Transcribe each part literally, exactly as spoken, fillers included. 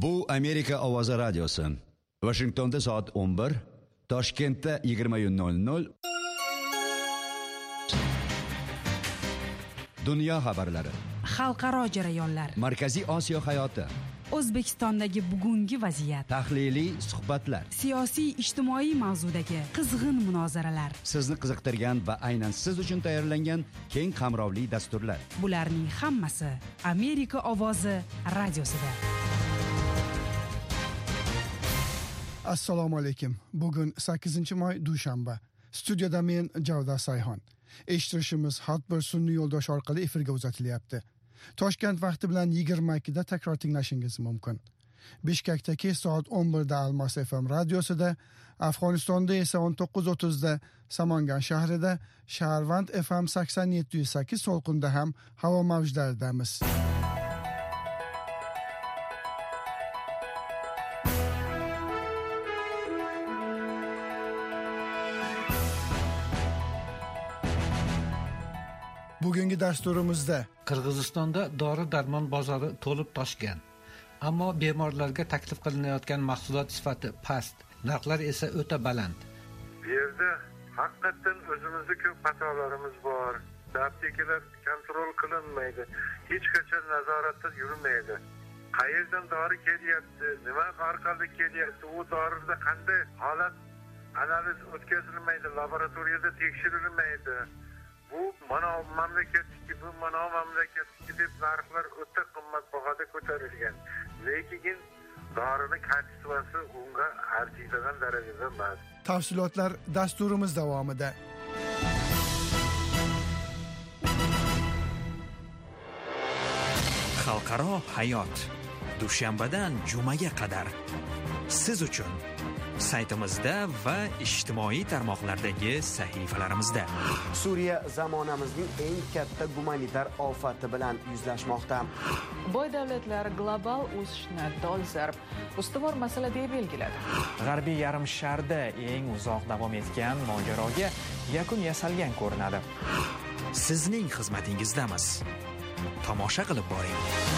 Bu Amerika Ovozi radiosi. Washingtonda soat o'n bir, Toshkentda yigirma nol nol. Dunyo xabarlari. Xalqaro jarayonlar. Markaziy Osiyo hayoti. O'zbekistondagi bugungi vaziyat. Tahliliy suhbatlar. Siyosiy ijtimoiy mavzudagi qizg'in munozaralar. Sizni qiziqtirgan va aynan siz uchun tayyorlangan keng qamrovli dasturlar. Bularning hammasi Amerika Ovozi radiosida. Assalomu alaykum. Bugun sakkizinchi may dushanba. Studiyada men Javda Sayhon. Eshittirishimiz Hotbir sun'iy yo'ldosh orqali efirga uzatilyapti. Toshkent vaqti bilan yigirma ikkida takror tinglashingiz mumkin. Bishkekdagi soat o'n birda Almos F M radiosida, Afg'onistonda esa o'n to'qqiz o'ttizda Samangan shahrida, Shaharvand F M sakson yetti nuqta sakkiz So'lqinda ham havo mavjlaridamiz. Bugungi dasturimizda Qirg'izistonda dori-darmon bozori to'lib toshgan. Ammo bemorlarga taklif qilinayotgan mahsulot sifati past, narxlar esa o'ta baland. Bu yerda haqiqatan o'zimizning ko'p xatolarimiz bor. Aptekalar kontrol qilinmaydi, hech qachon nazoratda yurmaydi. Qayerdan dori kelyapti, nima orqali kelyapti, u dorida qanday holat analiz o'tkazilmaydi, laboratoriyada tekshirilmaydi. Bu mana mamlakatdagi, bu mana mamlakatdagi deb narxlar o'ta qimmatbahoda ko'tarilgan. Lekin dorining kачествоsi unga arziydigan darajada emas. Tafsilotlar dasturimiz davomida. Xalqaro hayot. Dushanbadan jumaga qadar siz uchun saytimizda va ijtimoiy tarmoqlardagi sahifalarimizda. Suriya zamonamizning eng katta gumanitar ofati bilan yuzlashmoqda. Boy davlatlar global o'sishni dolzarb ustuvor masala deb belgiladi. G'arbiy yarim sharda eng uzoq davom etgan mojaroga yakun yasalgan ko'rinadi. Sizning xizmatingizdamiz. Tomosha qilib boring.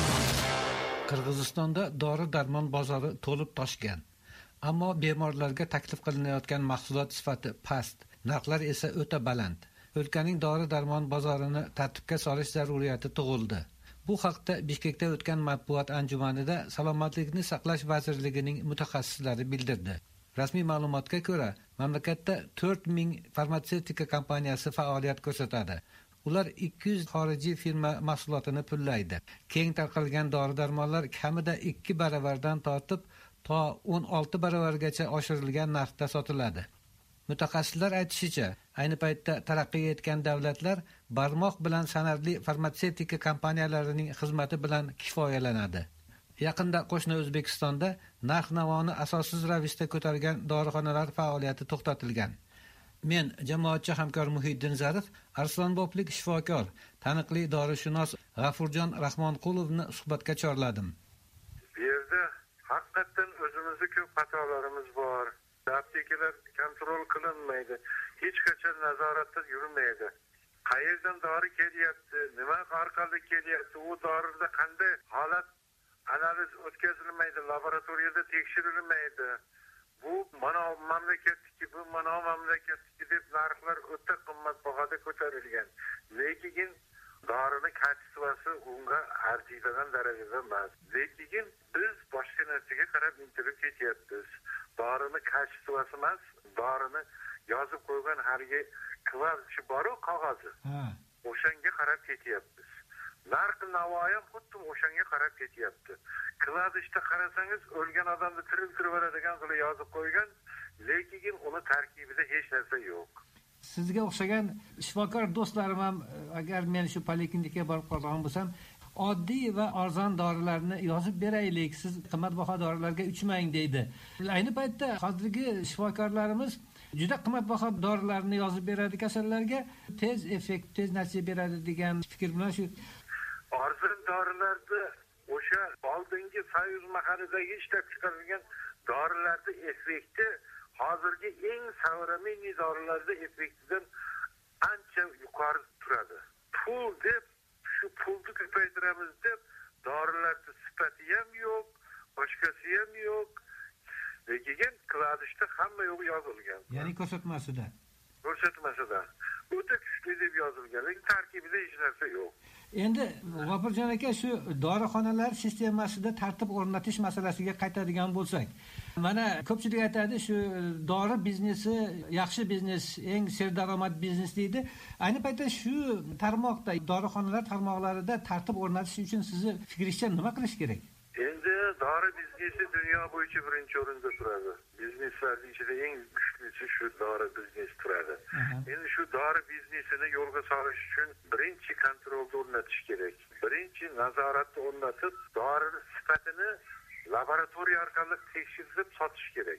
Qirg'izistonda dori-darmon bozori to'lib toshgan. Ammo bemorlarga taklif qilinayotgan mahsulot sifati past, narxlar esa o'ta baland. O'lkaning dori-darmon bozorini tartibga solish zaruriyati tug'ildi. Bu haqda Bishkekda o'tgan matbuot anjumanida Salomatlikni saqlash vazirligining mutaxassislari bildirdi. Rasmiy ma'lumotga ko'ra, mamlakatda to'rt ming farmatsevtika kompaniyasi faoliyat ko'rsatadi. Ular ikki yuz xorijiy firma mahsulotini pullaydi. Keng tarqalgan dori-darmonlar kamida ikki baravardan tortib to o'n olti baravargacha oshirilgan narxda sotiladi. Mutaxassislar aytishicha, ayni paytda taraqqiy etgan davlatlar barmoq bilan sanarli farmatsevtika kompaniyalarining xizmati bilan kifoyalanadi. Yaqinda qo'shni O'zbekistonda narx-navoni asossiz ravishda ko'targan dorixonalar faoliyati to'xtatilgan. Men jamoatchi hamkor Muhiddin Zarif, Arslonboplik shifokor, taniqli dorishunos G'afurjon Rahmonqulovni suhbatga chorladim. Bu yerda haqiqatan o'zimizning ko'p xatolarimiz bor. Aptekalar kontrol qilinmaydi, hech qachon nazoratda yurmaydi. Qayerdan dori kelyapti, nima orqali kelyapti, u dorida qanday holat analiz o'tkazilmaydi, laboratoriyada tekshirilmaydi. Bu mana mamlakatdagi, bu mana mamlakatdagi deb narxlar o'ta qimmatbahoda ko'tarilgan. Lekin dorining kачествоsi unga arziydigan darajada emas. Lekin biz boshqa narsaga qarab intilib ketyapmiz. Dorining kачествоsi emas, dorini yozib qo'ygan hargi kvazchi boru qog'ozi. O'shanga qarab ketyapmiz. Narx-navoyi xuddi o'shanga qarab ketyapti. Kvazishda qarasangiz o'lgan odamni tiriltirib beradigan qilib yozib qo'ygan, lekin uni tarkibida hech narsa yo'q. Sizga o'xshagan shifokor do'stlarim ham agar men shu poliklinikaga borib qolgan bo'lsam, oddiy va arzon dorilarni yozib beraylik, siz qimmatbaho dorilarga uchmang deydi. Ayni paytda hozirgi shifokorlarimiz juda qimmatbaho dorilarni yozib beradi kasallarga, tez effekt, tez natija beradi degan fikr bilan shu arzon dorilarda o'sha oldingi Soyuz mahallidagi ishlab chiqarilgan dorilarda effekti hozirgi eng savremenniy dorilarda effektidan ancha yuqori turadi. Pul deb shu pulni ko'paytiramiz deb dorilarda sifati ham yo'q, boshqasi ham yo'q. Lekin kladishda hamma yo'q yozilgan. Ya'ni ko'rsatmasida. Ko'rsatmasida. O'ta kuchli deb yozilgan, lekin tarkibida hech narsa yo'q. Endi G'ofurjon aka, shu dorixonalar sistemasida tartib o'rnatish masalasiga qaytadigan bo'lsak, mana ko'pchilik aytadi, shu dori biznesi yaxshi biznes, eng serdaromad biznes deydi. Ayni paytda shu tarmoqda, dorixonalar tarmoqlarida tartib o'rnatish uchun sizni fikringizcha nima qilish kerak? Endi dori biznesi dunyo bo'yicha birinchi o'rinda turadi. Bizneslarning ichida eng kuchlisi shu dori biznesi turadi. Endi shu dori biznesini yo'lga solish uchun birinchi kontrolni o'rnatish kerak. Birinchi nazoratni o'rnatib, dori sifatini laboratoriya orqali tekshirib sotish kerak.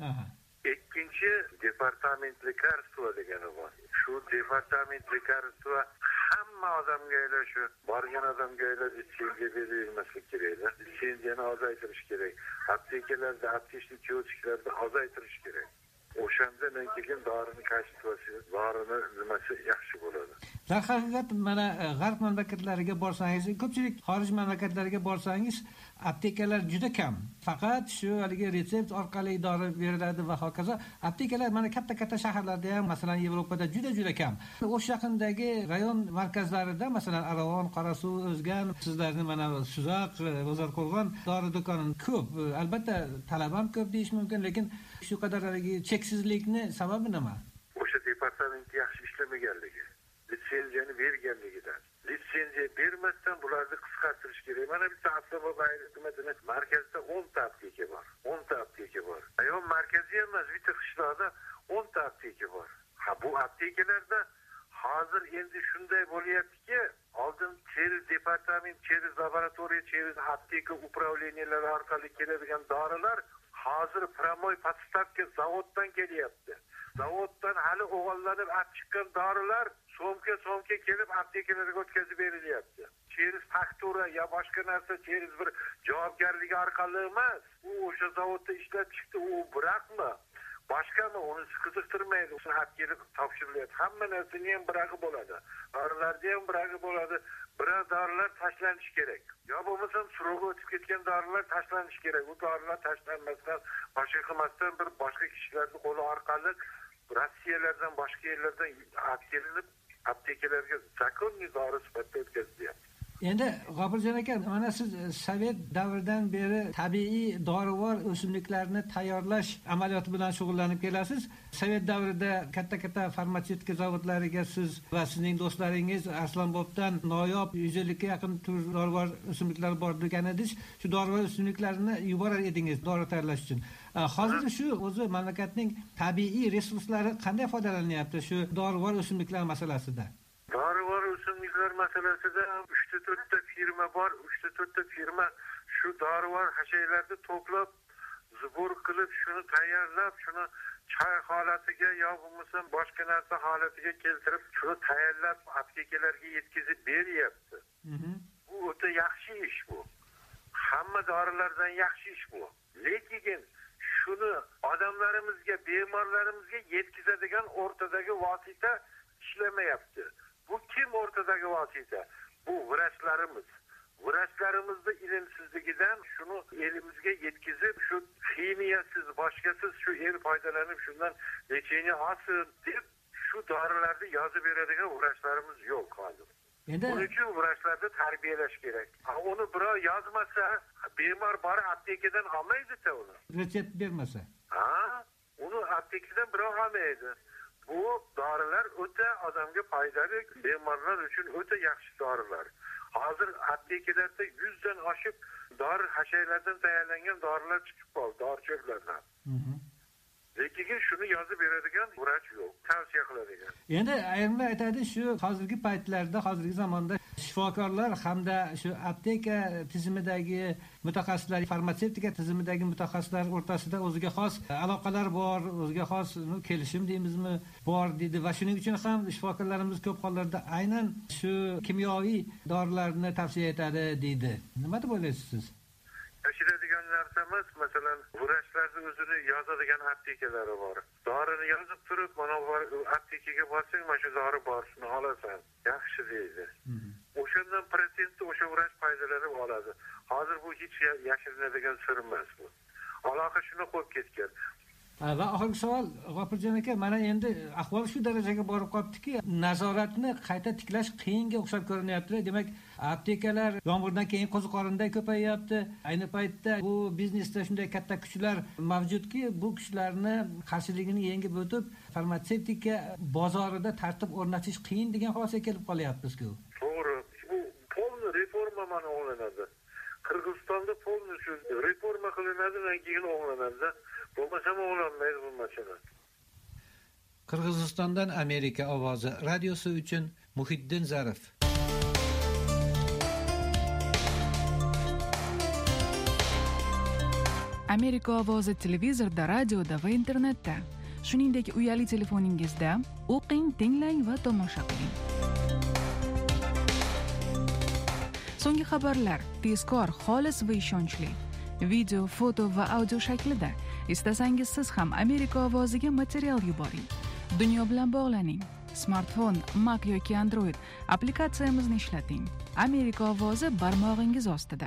Ikkinchi departament lekarstva degani bor. Shu departament lekarstva hamma odamga shu borgan odamga litsenziya berilmaslik kerak. Litsenziyani ozaytirish kerak. Aptekalarda, aptechnik kiosklarda ozaytirish kerak. O'shandan keyin dorini kashflasi, dorini nimasi yaxshi bo'ladi. Darhaqiqat mana g'arb mamlakatlariga borsangiz, ko'pchilik xorij mamlakatlariga borsangiz, aptekalar juda kam. Faqat shu haligi retsept orqali dori beriladi va hokazo. Aptekalar mana katta-katta shaharlarda ham, masalan, Yevropada juda-juda kam. O'sha yaqindagi rayon markazlarida, masalan, Aravon, Qorasuv, O'zgan, sizlarning mana Suzaq, Bozorqo'rg'on dori do'koni ko'p. Albatta, talab ham ko'p deyish mumkin, lekin shu qadar haligi cheksizlikni sababi nima? O'sha departament yaxshi ishlamaganligi, litsenziyani berganligidan. Litsenziya bermasdan bularni qisqartirish kerak. Mana bitta Aslobod aeroportining markazida o'n ta apteka bor. o'n ta apteka bor. Ayon markazi emas, bitta qishloqda o'n ta apteka bor. Ha, bu aptekalarda hozir endi shunday bo'lyaptiki, oldin через departament, через laboratoriya, через apteka upravleniyalar orqali keladigan dorilar hozir pramoy podstavka zavoddan kelyapti. Zavoddan hali o'g'illanib olib chiqqan dorilar so'mka so'mka kelib aptekalarga o'tkazib berilyapti. Через faktura ya boshqa narsa, через bir javobgarlik orqali emas. U o'sha zavodda ishlab chiqdi, u biroqmi? Boshqami uni qiziqtirmaydi. O'sha haq kelib topshirilyapti. Hamma narsaning ham birog'i bo'ladi. Dorilarda ham birog'i bo'ladi. Biroq dorilar tashlanishi kerak. Yo bo'lmasam surog'i o'tib ketgan dorilar tashlanishi kerak. U dorilar tashlanmasdan, boshqa qilmasdan bir boshqa kishilarning qo'li orqali Rossiyalardan, boshqa yerlardan olib kelinib aptekalarga zakonli dori sifatida o'tkazilyapti. Endi G'ofurjon aka, mana siz Sovet davridan beri tabiiy dorivor o'simliklarni tayyorlash amaliyoti bilan shug'ullanib kelasiz. Sovet davrida katta-katta farmatsevtika zavodlariga siz va sizning do'stlaringiz Arslonbobdan noyob yuz ellikka yaqin tur dorivor o'simliklar bor degan edingiz. Shu dorivor o'simliklarni yuborar edingiz dori tayyorlash uchun. Hozir shu o'zi mamlakatning tabiiy resurslari qanday foydalanyapti shu dorivor o'simliklar masalasida? Dorivor o'simliklar masalasida uchta to'rtta firma bor. uchta to'rtta firma shu dorivor hashaylarni to'plab, zubur qilib, shuni tayyorlab, shuni choy holatiga yo bo'lmasa boshqa narsa holatiga keltirib, shuni tayyorlab aptekalarga yetkazib beryapti. Bu o'ta yaxshi ish bu. Hamma dorilardan yaxshi ish bu. Lekin shuni odamlarimizga, bemorlarimizga yetkazadigan o'rtadagi vosita ishlamayapti. Bu kim o'rtadagi vosita? Bu vrachlarimiz. Vrachlarimizni ilmsizligidan shuni elimizga yetkazib, shu ximiyasiz, boshqasiz shu el foydalanib shundan lecheniya olsin deb shu dorilarni yozib beradigan vrachlarimiz yo'q hozir. Endi buning uchun vrachlarni tarbiyalash kerak. Uni birov yozmasa, bemor borib aptekadan olmaydi-da uni. Retsept bermasa. Ha, uni aptekadan birov olmaydi. Bu dorilar o'ta odamga foydali, bemorlar uchun o'ta yaxshi dorilar. Hozir aptekalarda yuz dan oshib dori hashaylardan tayyorlangan dorilar chiqib qoldi, dori cho'plardan. Lekin shuni yozib beradigan vrach yo'q, tavsiya qiladigan. Endi ayrimlar aytadi, shu hozirgi paytlarda, hozirgi zamonda shifokorlar hamda shu apteka tizimidagi mutaxassislar, farmatsevtika tizimidagi mutaxassislar o'rtasida o'ziga xos aloqalar bor, o'ziga xos kelishim deymizmi, bor dedi va shuning uchun ham shifokorlarimiz ko'p hollarda aynan shu kimyoviy dorilarni tavsiya etadi deydi. Nima deb o'ylaysiz siz? Yashiradigan narsamiz, masalan, vrachlarning o'zini yozadigan aptekalari bor. Dorini yozib turib, mana bu aptekaga borsang, mana shu dori bor, shuni olasan. Yaxshi deydi. o'shandan protsentni o'sha vrach foydalari oladi. Hozir bu hech yashirinadigan sir emas bu. Aloqa shuni qo'yib ketgan. Va oxirgi savol, G'ofurjon aka, mana endi ahvol shu darajaga borib qolibdiki, nazoratni qayta tiklash qiyinga o'xshab ko'rinyapti. Demak, aptekalar yomg'irdan keyin qo'ziqorinday ko'payyapti. Ayni paytda bu biznesda shunday katta kuchlar mavjudki, bu kuchlarni qarshiligini yengib o'tib, farmatsevtika bozorida tartib o'rnatish qiyin degan xulosaga kelib qolyapmiz-ku. To'g'ri. Bu polni reforma mana o'nglanadi. Qirg'izistonda polni shu reforma qilinadi va keyin o'nglanadi. Bo'lmasa o'nglanmaydi bu masala. Qirg'izistondan Amerika ovozi radiosi uchun Muhiddin Zarif. Amerika ovozi televizorda, radioda va internetda, shuningdek uyali telefoningizda o'qing, tinglang va tomosha qiling. So'nggi xabarlar tezkor, xolis va ishonchli. Video, foto va audio shaklida. Istasangiz siz ham Amerika ovoziga material yuboring. Dunyo bilan bog'laning. Smartfon, Mac yoki Android applikatsiyamizni ishlating. Amerika ovozi barmog'ingiz ostida.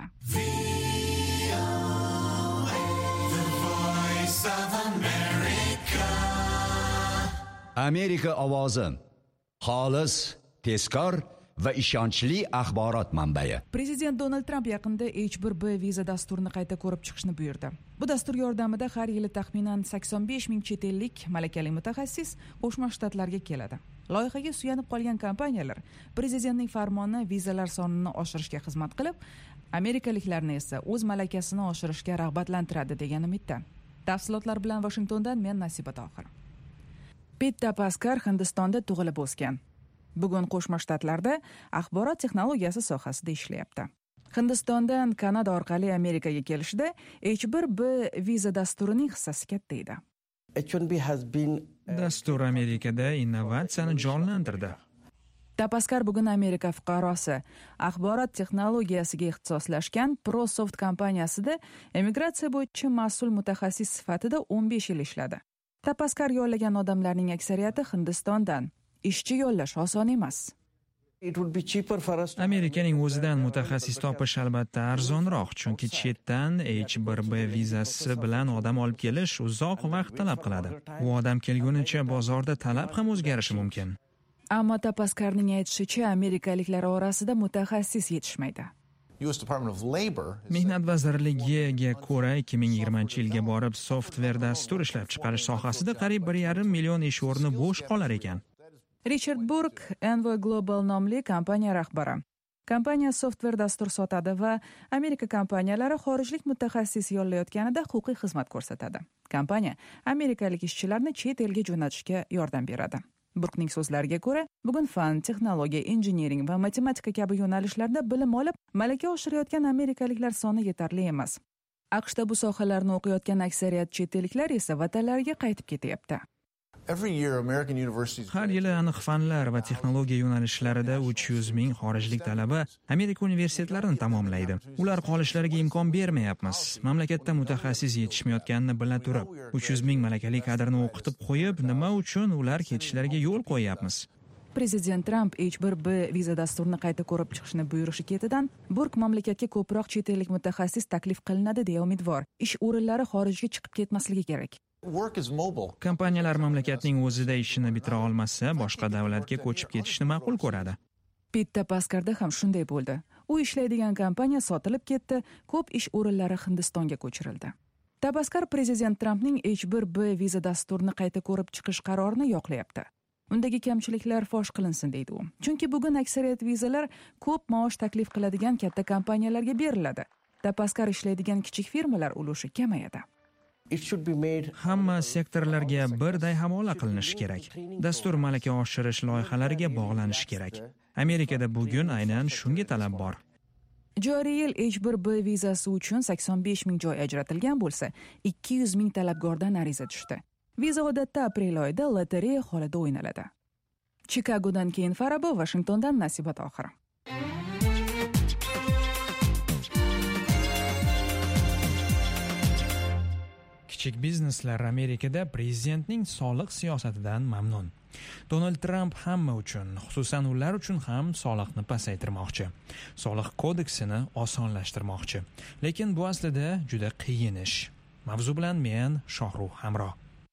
Amerika ovozi. Xolis, tezkor va ishonchli axborot manbai. Prezident Donald Tramp yaqinda H bir B viza dasturini qayta ko'rib chiqishni buyurdi. Bu dastur yordamida har yili taxminan sakson besh ming chet ellik malakali mutaxassis Qo'shma Shtatlarga keladi. Loyihaga suyanib qolgan kompaniyalar prezidentning farmoni vizalar sonini oshirishga xizmat qilib, amerikaliklarni esa o'z malakasini oshirishga rag'batlantiradi degan umidda. Tafsilotlar bilan Washingtondan men Nasiba Tohir. Pitta Paskar Hindistonda tug'ilib o'sgan. Bugun Qo'shma Shtatlarda axborot texnologiyasi sohasida ishlayapti. Hindistondan Kanada orqali Amerikaga kelishda H bir B viza dasturining hissasi katta edi. Dastur Amerikada innovatsiyani jonlantirdi. Tapaskar bugun Amerika fuqarosi. Axborot texnologiyasiga ixtisoslashgan ProSoft kompaniyasida emigratsiya bo'yicha mas'ul mutaxassis sifatida o'n besh yil ishladi. Tapaskar yollagan odamlarning aksariyati Hindistondan. Ishchi yollash oson emas. Amerikaning o'zidan mutaxassis topish albatta arzonroq, chunki chetdan H bir B vizasi bilan odam olib kelish uzoq vaqt talab qiladi. U odam kelgunicha bozorda talab ham o'zgarishi mumkin. Ammo Tapaskarning aytishicha, amerikaliklar orasida mutaxassis yetishmaydi. Mehnat vazirligiga ko'ra ikki ming yigirmanchi yilga borib softver dastur ishlab chiqarish sohasida qariyb bir yarim million ish o'rni bo'sh qolar ekan. Richard Burke, Envoy Global nomli kompaniya rahbari. Kompaniya softver dastur sotadi va Amerika kompaniyalari xorijlik mutaxassis yollayotganida huquqiy xizmat ko'rsatadi. Kompaniya amerikalik ishchilarni chet elga jo'natishga yordam beradi. Burkening so'zlariga ko'ra, bugun fan, texnologiya, injiniring va matematika kabi yo'nalishlarda bilim olib, malaka oshirayotgan amerikaliklar soni yetarli emas. AQShda bu sohalarni o'qiyotgan aksariyat chet elliklar esa vatanlariga qaytib ketyapti. Har yili aniq fanlar va texnologiya yo'nalishlarida uch yuz ming xorijlik talaba Amerika universitetlarini tamomlaydi. Ular qolishlariga imkon bermayapmiz. Mamlakatda mutaxassis yetishmayotganini bila turib, uch yuz ming malakali kadrni o'qitib qo'yib, nima uchun ular ketishlariga yo'l qo'yapmiz? Prezident Tramp H bir B viza dasturini qayta ko'rib chiqishni buyurishi ketidan, Burke mamlakatga ko'proq chet ellik mutaxassis taklif qilinadi deya umidvor. Ish o'rinlari xorijga chiqib ketmasligi kerak. Kompaniyalar mamlakatning o'zida ishini bitira olmasa, boshqa davlatga ko'chib ketishni ma'qul ko'radi. Pitta Paskarda ham shunday bo'ldi. U ishlaydigan kompaniya sotilib ketdi, ko'p ish o'rinlari Hindistonga ko'chirildi. Tapaskar prezident Trampning H bir B viza dasturini qayta ko'rib chiqish qarorini yoqlayapti. Undagi kamchiliklar fosh qilinsin deydi u. Chunki bugun aksariyat vizalar ko'p maosh taklif qiladigan katta kompaniyalarga beriladi. Tapaskar ishlaydigan kichik firmalar ulushi kamayadi. Hamma sektorlarga birday havola qilinishi kerak. Dastur malaka oshirish loyihalariga bog'lanishi kerak. Amerikada bugun aynan shunga talab bor. Joriy yil H bir B vizasi uchun sakson besh ming joy ajratilgan bo'lsa, ikki yuz ming talabgordan ariza tushdi. Viza odatda aprel oyida lotereya holida o'ynaladi. Chikagodan keyin Farabo, Washingtondan Nasiba Tohir. Kichik bizneslar Amerikada prezidentning soliq siyosatidan mamnun. Donald Trump hamma uchun, xususan ular uchun ham soliqni pasaytirmoqchi. Soliq kodeksini osonlashtirmoqchi. Lekin bu aslida juda qiyin ish. Mavzu bilan men Shohruh Hamro.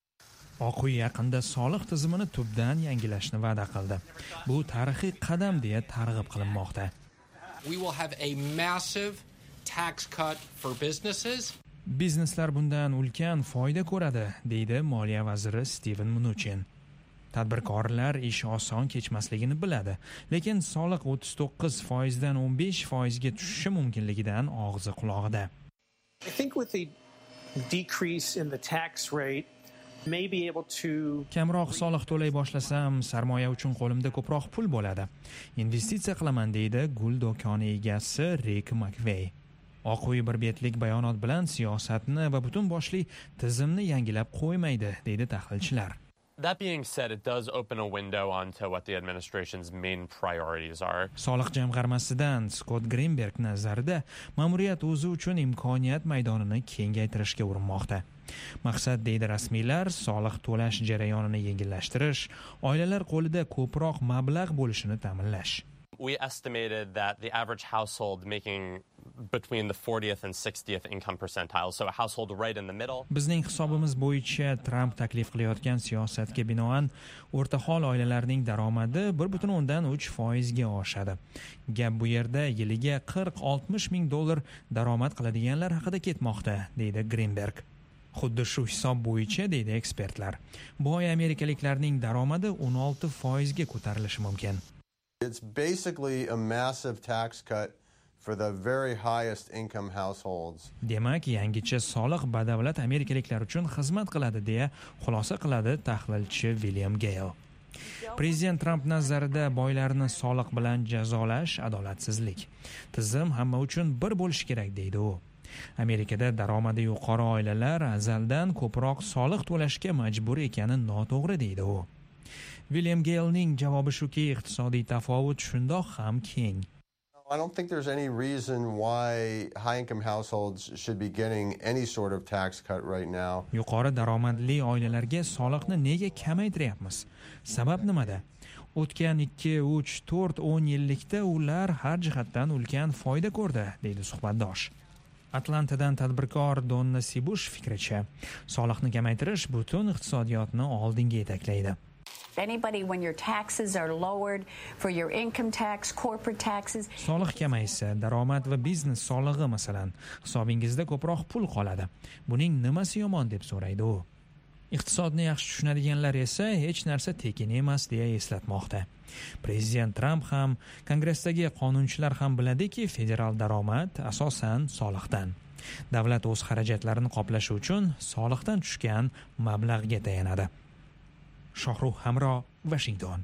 Oq uy yaqinda soliq tizimini tubdan yangilashni va'da qildi. Bu tarixiy qadam deya targ'ib qilinmoqda. We will have a massive tax cut for businesses. Bizneslar bundan ulkan foyda ko'radi, deydi Moliya vaziri Steven Mnuchin. Tadbirkorlar ish oson kechmasligini biladi, lekin soliq o'ttiz to'qqiz foiz dan o'n besh foiz ga tushishi mumkinligidan og'zi qulog'ida. I think with the decrease in the tax rate may be able to Kamroq soliq to'lay boshlasam, sarmoya uchun qo'limda ko'proq pul bo'ladi. Investitsiya qilaman, deydi gul do'koni egasi Rick McVey. Oq uy bir betlik bayonot bilan siyosatni va butun boshli tizimni yangilab qo'ymaydi, deydi tahlilchilar. That being said, it does open a window onto what the administration's main priorities are. Soliq jamg'armasidan Scott Greenberg nazarida ma'muriyat o'zi uchun imkoniyat maydonini kengaytirishga urinmoqda. Maqsad, deydi rasmiylar, soliq to'lash jarayonini yengillashtirish, oilalar qo'lida ko'proq mablag' bo'lishini ta'minlash. We estimated that the average household making between the fortieth and sixtieth income percentile, so a household right in the middle. Bizning hisobimiz bo'yicha Trump taklif qilayotgan siyosatga binoan o'rtahol oilalarning daromadi bir butun o'ndan uch foiz ga oshadi. Gap bu yerda yiliga qirq oltmish ming dollar daromad qiladiganlar haqida ketmoqda, deydi Greenberg. Xuddi shu hisob bo'yicha, deydi ekspertlar, boy amerikaliklarning daromadi o'n olti foiz ga ko'tarilishi mumkin. It's basically a massive tax cut for the very highest income households. Demak, yangicha soliq badavlat amerikaliklar uchun xizmat qiladi, deya xulosa qiladi tahlilchi William Gale. Prezident Trump nazarida boylarni soliq bilan jazolash adolatsizlik. Tizim hamma uchun bir bo'lishi kerak, deydi u. Amerikada daromadi yuqori oilalar azaldan ko'proq soliq to'lashga majbur ekani noto'g'ri, deydi u. William Gale'ning javobi shuki, iqtisodiy tafovut shundoq ham keng. I don't think there's any reason why high-income households should be getting any sort of tax cut right now. Yuqori daromadli oilalarga soliqni nega kamaytiryapmiz? Sabab nimada? O'tgan ikki, uch, to'rt, o'n yillikda ular har jihatdan ulkan foyda ko'rdi, deydi suhbatdosh. Atlantadan tadbirkor Donna Sibush fikricha, soliqni kamaytirish butun iqtisodiyotni oldinga yetaklaydi. Anybody, when your taxes are lowered for your income tax, corporate taxes. Soliq kamaysa, daromad va biznes solig'i masalan, hisobingizda ko'proq pul qoladi. Buning nimasi yomon deb so'raydi u. Iqtisodni yaxshi tushunadiganlar esa hech narsa tekin emas deya eslatmoqda. Prezident Trump ham, Kongressdagi qonunchilar ham biladiki, federal daromad asosan soliqdan. Davlat o'z xarajatlarini qoplashi uchun soliqdan tushgan mablag'ga tayanadi. Shohruh Hamro, Washington.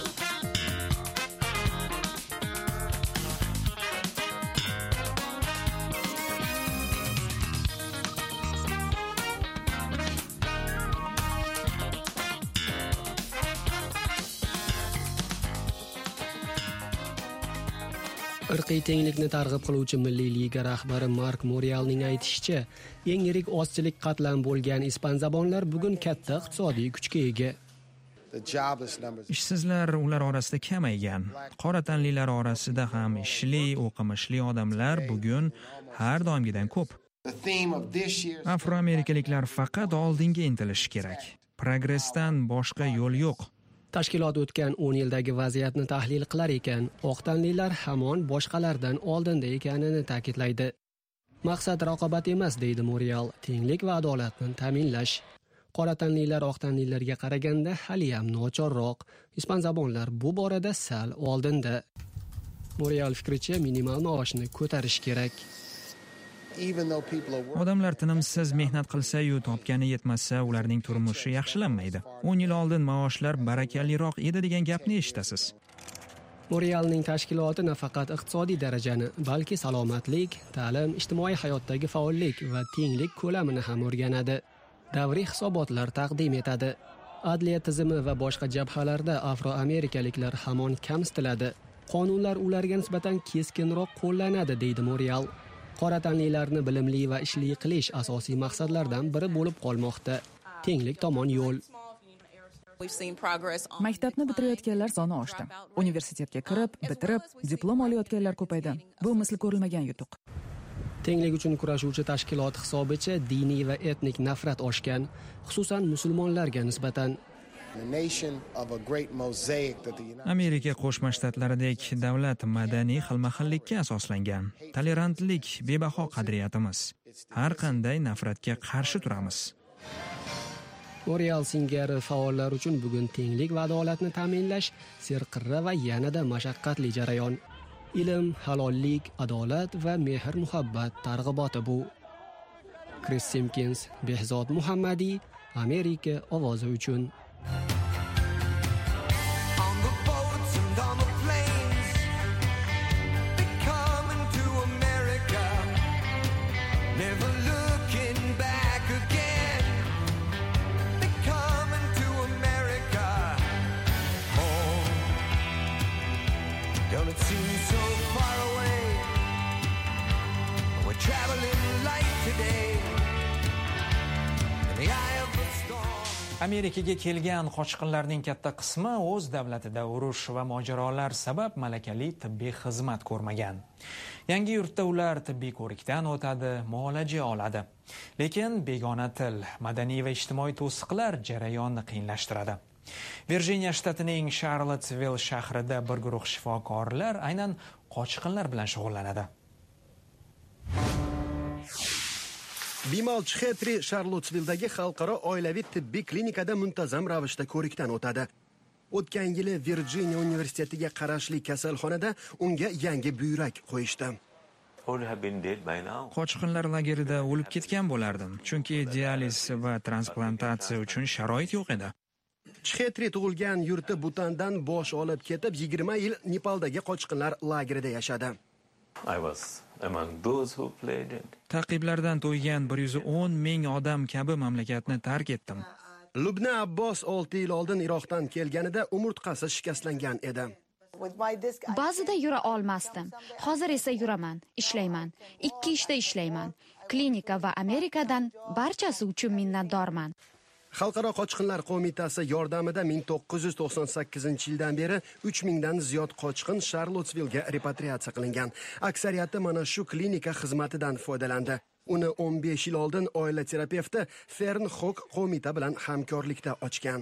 Irqiy tenglikni targ'ib qiluvchi Milliy liga rahbari Mark Morialning aytishicha, eng yirik ozchilik qatlam bo'lgan ispanzabonlar bugun katta iqtisodiy kuchga ega. Ishsizlar ular orasida kamaygan. Qora tanlilar orasida ham ishli, o'qimishli odamlar bugun har doimgidan ko'p. Afroamerikaliklar faqat oldinga intilishi kerak. Progressdan boshqa yo'l yo'q. Tashkilot o'tgan o'n yildagi vaziyatni tahlil qilar ekan, oq tanlilar hamon boshqalardan oldinda ekanini ta'kidlaydi. Maqsad raqobat emas, deydi Morial, tenglik va adolatni ta'minlash. Qora tanlilar oq tanlilarga qaraganda hali ham nochorroq. Ispanzabonlar bu borada sal oldinda. Morial fikricha, minimal maoshni ko'tarish kerak. Odamlar tinimsiz mehnat qilsa-yu topgani yetmasa, ularning turmushi yaxshilanmaydi. o'n yil oldin maoshlar barakaliroq edi degan gapni eshitasiz. Morialning tashkiloti nafaqat iqtisodiy darajani, balki salomatlik, ta'lim, ijtimoiy hayotdagi faollik va tenglik ko'lamini ham o'rganadi. Davriy hisobotlar taqdim etadi. Adliya tizimi va boshqa jabhalarda afroamerikaliklar hamon kamsitiladi. Qonunlar ularga nisbatan keskinroq qo'llanadi, deydi Morial. Qora tanlilarni bilimli va ishli qilish asosiy maqsadlardan biri bo'lib qolmoqda. Tenglik tomon yo'l. Maktabni bitirayotganlar soni oshdi. Universitetga kirib, bitirib, diplom olayotganlar ko'paydi. Bu misli ko'rilmagan yutuq. Tenglik uchun kurashuvchi tashkilot hisobicha diniy va etnik nafrat oshgan, xususan musulmonlarga nisbatan. Amerika Qo'shma Shtatlaridek davlat madaniy xilma-xillikka asoslangan. Tolerantlik bebaho qadriyatimiz. Har qanday nafratga qarshi turamiz. L'Oreal singari faollar uchun bugun tenglik va adolatni ta'minlash serqirra va yanada mashaqqatli jarayon. Ilm, halollik, adolat va mehr-muhabbat targ'iboti bu. Chris Simpkins, Behzod Muhammadiy, Amerika ovozi uchun. Amerikaga kelgan qochqinlarning katta qismi o'z davlatida urush va mojarolar sabab malakali tibbiy xizmat ko'rmagan. Yangi yurtda ular tibbiy ko'rikdan o'tadi, muolaja oladi. Lekin begona til, madaniy va ijtimoiy to'siqlar jarayonni qiyinlashtiradi. Virjiniya shtatining Charlottesville shahrida bir guruh shifokorlar aynan qochqinlar bilan shug'ullanadi. Bimal Chxetri Charlottesville'dagi xalqaro oilaviy tibbiy klinikada muntazam ravishda ko'rikdan o'tadi. O'tgan yili Virjiniya universitetiga qarashli kasalxonada unga yangi buyrak qo'yishdi. Qochqinlar lagerida o'lib ketgan bo'lardim, chunki dializ va transplantatsiya uchun sharoit yo'q edi. Chxetri tug'ilgan yurti Butandan bosh olib ketib, yigirma yil Nepaldagi qochqinlar lagerida yashadi. I was among those who played it. Taqiblardan to'ygan bir yuz o'n ming odam kabi mamlakatni tark etdim. Lubna Abbos olti yil oldin Iroqdan kelganida umurtqasi shikastlangan edi. Ba'zida yura olmasdim. Hozir esa yuraman, ishlayman. Ikki ishda ishlayman. Klinika va Amerikadan barchasi uchun minnatdorman. Xalqaro qochqinlar qo'mitasi yordamida ming to'qqiz yuz to'qson sakkizinchi yildan beri uch mingdan ziyod qochqin Charlottesville'ga repatriatsiya qilingan. Aksariyati mana shu klinika xizmatidan foydalandi. Uni o'n besh yil oldin oila terapevti Fern Hook qo'mita bilan hamkorlikda ochgan.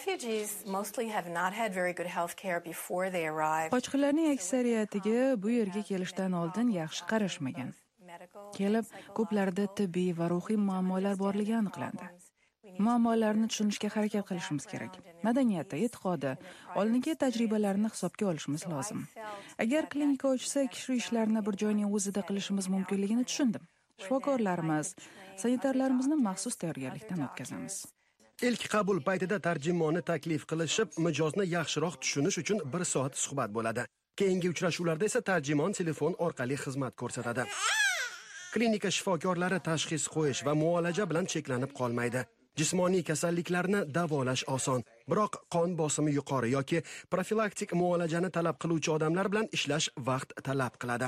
Qochqinlarning aksariyatiga bu yerga kelishdan oldin yaxshi qarashmagan. Kelib, ko'plarida tibbiy va ruhiy muammolar borligi aniqlandi. Muammolarni tushunishga harakat qilishimiz kerak. Madaniyati, e'tiqodi, oldingi tajribalarni hisobga olishimiz lozim. Agar klinika ochsak, shu ishlarni bir joyning o'zida qilishimiz mumkinligini tushundim. Shifokorlarimiz, sanitarlarimizni maxsus tayyorgarlikdan o'tkazamiz. Ilk qabul paytida tarjimonni taklif qilishib, mijozni yaxshiroq tushunish uchun bir soat suhbat bo'ladi. Keyingi uchrashuvlarda esa tarjimon telefon orqali xizmat ko'rsatadi. Klinika shifokorlari tashxis qo'yish va muolaja bilan cheklanib qolmaydi. Jismoniy kasalliklarni davolash oson, biroq qon bosimi yuqori yoki profilaktik muolajani talab qiluvchi odamlar bilan ishlash vaqt talab qiladi.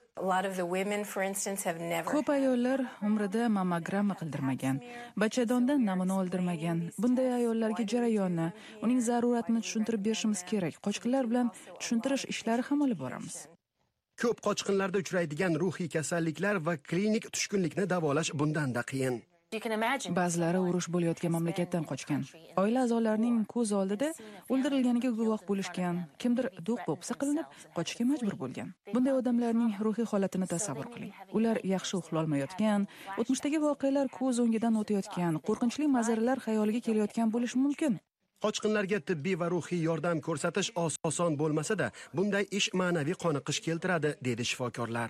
Ko'p ayollar umrida mammogramma qildirmagan, bachadondan namuna oldirmagan. Bunday ayollarga jarayonni, uning zaruratini tushuntirib berishimiz kerak. Qochqinlar bilan tushuntirish ishlari ham olib boramiz. Ko'p qochqinlarda uchraydigan ruhiy kasalliklar va klinik tushkunlikni davolash bundan-da qiyin. Ba'zilari urush bo'layotgan mamlakatdan qochgan. Oila a'zolarining ko'z oldida o'ldirilganiga guvoh bo'lishgan, kimdir do'q-bo'psa qilinib qochishga majbur bo'lgan. Bunday odamlarning ruhiy holatini tasavvur qiling. Ular yaxshi uxlolmayotgan, o'tmishdagi voqealar ko'z o'ngidan o'tayotgan, qo'rqinchli manzaralar xayoliga kelayotgan bo'lishi mumkin. Qochqinlarga tibbiy va ruhiy yordam ko'rsatish oson bo'lmasa-da, bunday ish ma'naviy qoniqish keltiradi, dedi shifokorlar.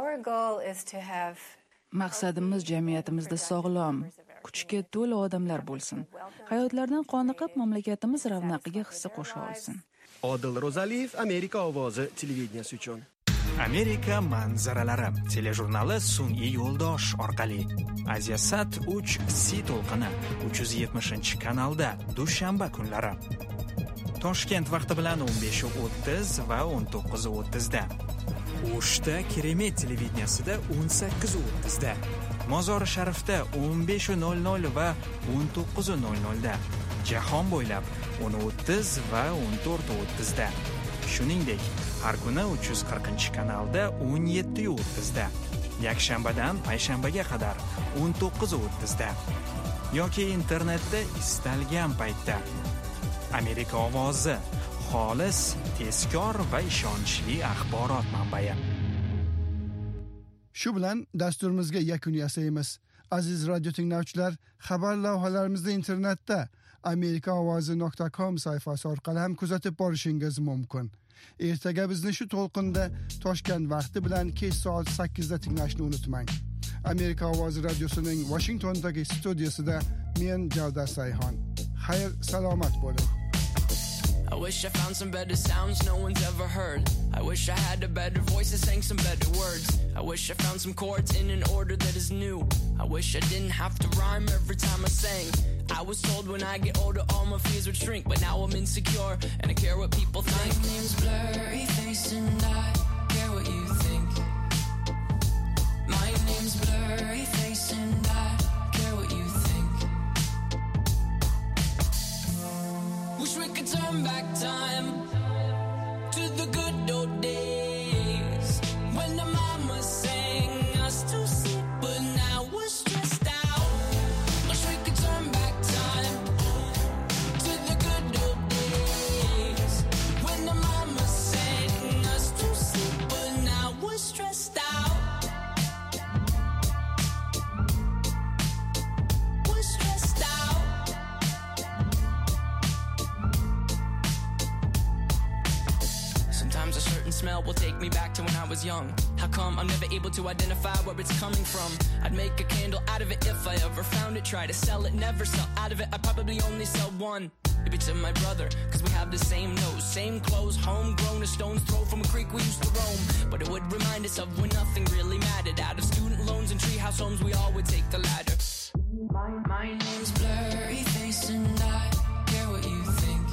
Maqsadimiz jamiyatimizda sog'lom, kuchga to'la odamlar bo'lsin. Hayotlardan qoniqib, mamlakatimiz ravnaqiga hissa qo'sha olsin. Odil Rozaliyev, Amerika ovozi televideniyasi uchun. Amerika manzaralari telejurnali sun'iy yo'ldosh orqali Aziyasat uch C to'lqini uch yuz yetmishinchi kanalda dushanba kunlari. Toshkent vaqti bilan o'n besh o'ttiz va o'n to'qqiz o'ttiz da. O'shda Keremet televideniyasida o'n sakkiz o'ttiz da. Mozori Sharifda o'n besh nol nol va o'n to'qqiz nol nol da. Jahon bo'ylab o'n o'ttiz va o'n to'rt o'ttiz da. Shuningdek, har kuni uch yuz qirqinchi kanalda o'n yetti o'ttiz da, yakshanbadan payshanbaga qadar o'n to'qqiz o'ttiz da yoki internetda istalgan paytda. Amerika ovozi, xolis, tezkor va ishonchli axborot manbai. Shu bilan dasturimizga yakun yasaymiz. Aziz radio tinglovchilar, xabar lavhalarimizni internetda amerika ovozi nuqta com sayfasi orqali ham kuzatib borishingiz mumkin. Ertaga bizni shu to'lqinda Toshkent vaqti bilan kech soat sakkizda tinglashni unutmang. Amerika ovozi radiosining Washingtondagi studiyasida men Javdar Sayhon. Xayr, salomat bo'ling. I wish I found some better sounds no one's ever heard. I wish I had a better voice that sang some better words. I wish I found some chords in an order that is new. I wish I didn't have to rhyme every time I sang. I was told when I get older all my fears would shrink, but now I'm insecure and I care what people think. My name's Blurry Face and I care what you think. My name's Blurry Face and I care what you think. Wish we could turn back time to the good old days when the mama sang us to sleep, but now we're stressed out. Wish we could turn back time to the good old days when the mama sang us to sleep, but now we're stressed out. We're stressed out. Sometimes a certain smell will take me back to when I was young. How come I'm never able to identify where it's coming from? I'd make a candle out of it if I ever found it. Try to sell it, never sell out of it. I'd probably only sell one. Maybe to my brother, cause we have the same nose, same clothes, homegrown, a stone's throw from a creek we used to roam. But it would remind us of when nothing really mattered. Out of student loans and treehouse homes, we all would take the ladder. My, my name's Blurry Face and I care what you think.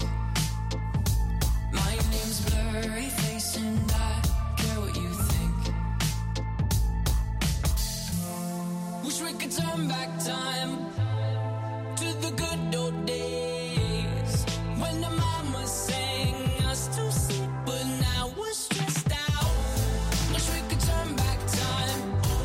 My name's Blurry Face and I care what you think. Wish we could turn back time to the good old days when the mama sang us to sleep, but now we're stressed out. Wish we could turn back time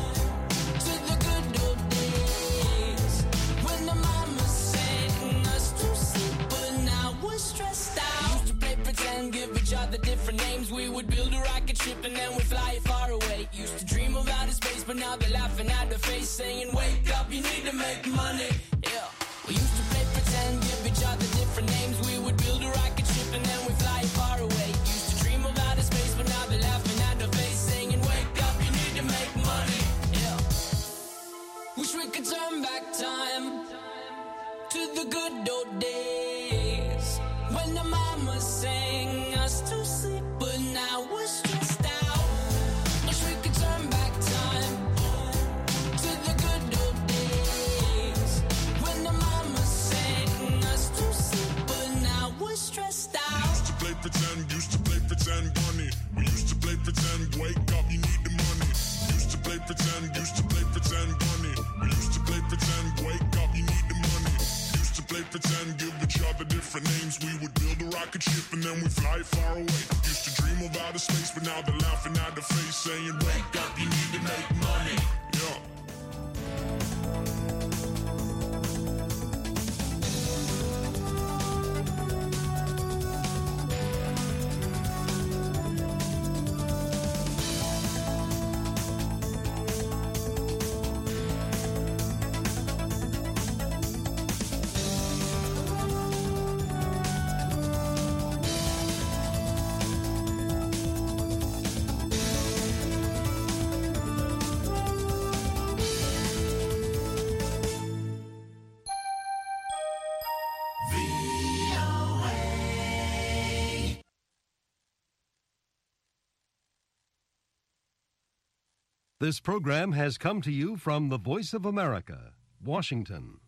to the good old days when the mama sang us to sleep, but now we're stressed out. Used to play pretend, give each other different names. We would build a rocket ship and then we'd fly far away. Used to dream of outer space, but now they're laughing at the face, saying, wake up, you need to make money. Yeah. We used to play pretend, give each other different names. We would build a rocket ship and then we'd fly far away. Used to dream of outer space, but now they're laughing at the face, saying, wake up, you need to make money. Yeah. Wish we could turn back time to the good old days when the mama sang us to sleep, but now we're stressed out. Wish we could turn back time to the good old days when the mama sang us to sleep, but now we're stressed out. Used to play pretend, used to play pretend, bunny. We used to play pretend, wake up, you need the money. Used to play pretend, used to play pretend, bunny. We used to play pretend, wake up, you need the money. Used to play pretend, give each other different names. We would build a rocket ship and then we fly far away. Used to dream of outer space, but now they're laughing at the face, saying, wake up, you need to make money. Yeah. This program has come to you from the Voice of America, Washington.